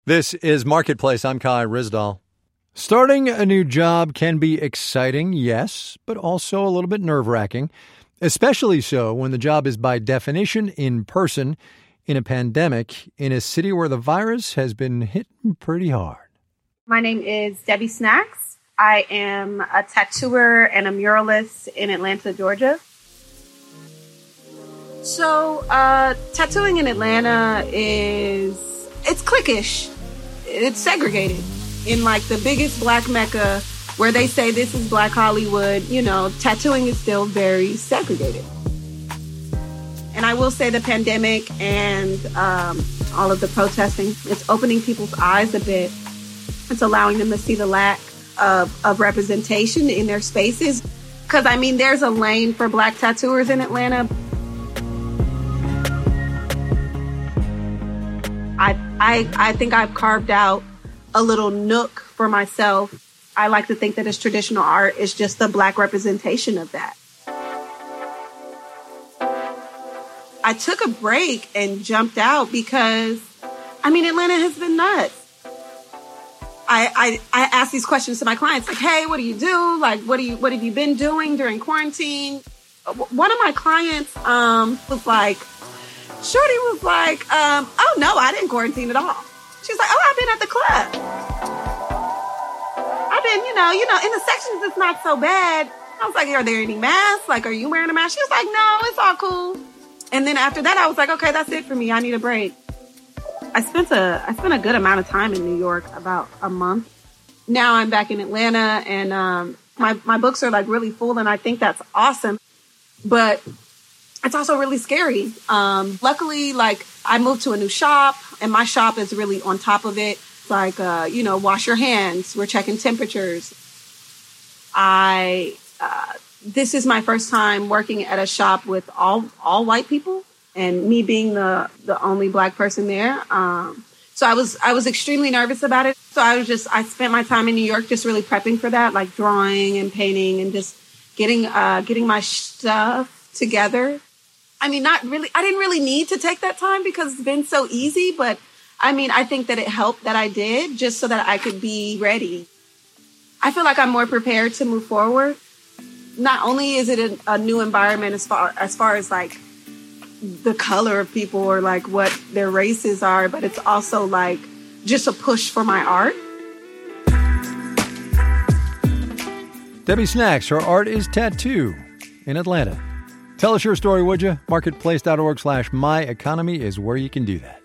This is Marketplace. I'm Kai Ryssdal. Starting a new job can be exciting, yes, but also a little bit nerve-wracking, especially so when the job is by definition in person in a pandemic in a city where the virus has been hitting pretty hard. My name is Debbie Snacks. I am a tattooer and a muralist in Atlanta, Georgia. So, tattooing in Atlanta it's cliquish. It's segregated. In like the biggest black mecca where they say this is Black Hollywood, tattooing is still very segregated. And I will say the pandemic and all of the protesting, it's opening people's eyes a bit. It's allowing them to see the lack of representation in their spaces. Because, there's a lane for black tattooers in Atlanta. I think I've carved out a little nook for myself. I like to think that as traditional art is just the black representation of that. I took a break and jumped out because, Atlanta has been nuts. I ask these questions to my clients, like, hey, what do you do? Like, what have you been doing during quarantine? One of my clients was like, Shorty was like, oh, no, I didn't quarantine at all. She's like, oh, I've been at the club. I've been, in the sections, it's not so bad. I was like, are there any masks? Like, are you wearing a mask? She was like, no, it's all cool. And then after that, I was like, okay, that's it for me. I need a break. I spent a good amount of time in New York, about a month. Now I'm back in Atlanta, and my books are like really full, and I think that's awesome. But it's also really scary. Luckily, I moved to a new shop, and my shop is really on top of it. Like, wash your hands. We're checking temperatures. This is my first time working at a shop with all white people, and me being the only black person there. So I was extremely nervous about it. So I spent my time in New York just really prepping for that, like drawing and painting and just getting my stuff together. I didn't really need to take that time because it's been so easy, but I think that it helped that I did just so that I could be ready. I feel like I'm more prepared to move forward. Not only is it a new environment as far as like the color of people or like what their races are, but it's also like just a push for my art. Debbie Snacks, her art is tattoo in Atlanta. Tell us your story, would you? Marketplace.org/myeconomy is where you can do that.